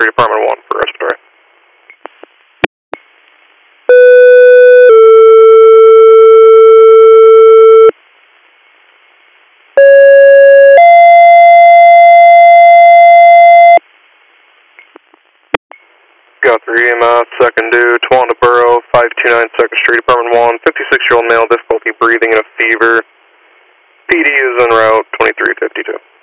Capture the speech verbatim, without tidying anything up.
Street, Department one for respiratory. Got three, M out, second due, Towanda Borough, five two nine second Street, Department one, fifty-six year old male, difficulty breathing and a fever. P D is en route, twenty-three fifty-two.